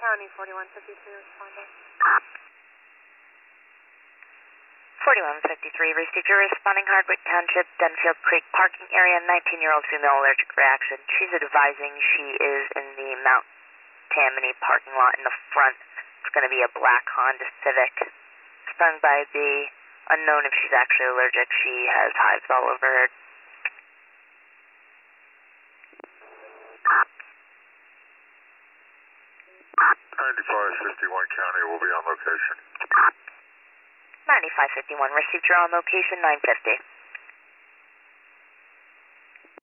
County, 4153 responding. 4153, received your responding Hardwick Township, Dunfield Creek parking area, 19-year-old female allergic reaction. She's advising she is in the Mount Tammany parking lot in the front. It's going to be a black Honda Civic. Stung by the unknown if she's actually allergic. She has hives all over her. $9551 County will be on location. 9551, received your on location, 950.